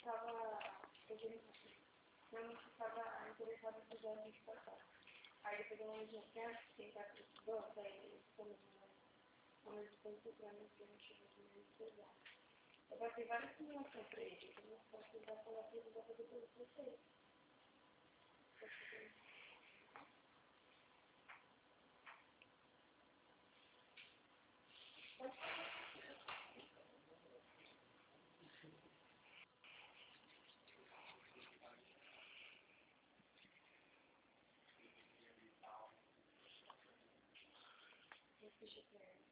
eu não estava interessada em fazer a gente passar. Aí depois ela disse que tentar estudar, daí ficamos uma distância para mim que a gente chegou de meio pesado. Eu passei várias simulações para ele, eu não posso tentar falar que ele vai fazer tudo para vocês. Deixa eu ver.